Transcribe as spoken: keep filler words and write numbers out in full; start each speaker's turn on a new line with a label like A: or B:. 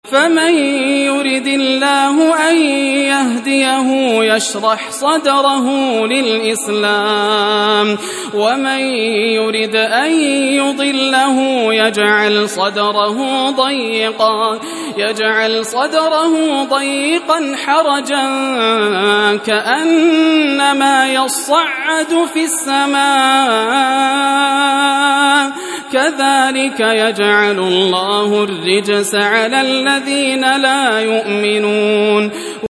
A: فمن يرد الله أن يهديه يشرح صدره للإسلام ومن يرد أن يضله يجعل صدره ضيقا يجعل صدره ضيقا حرجا كأنما يصعد في السماء كذلك يجعل الله الرجس على الذين لا يؤمنون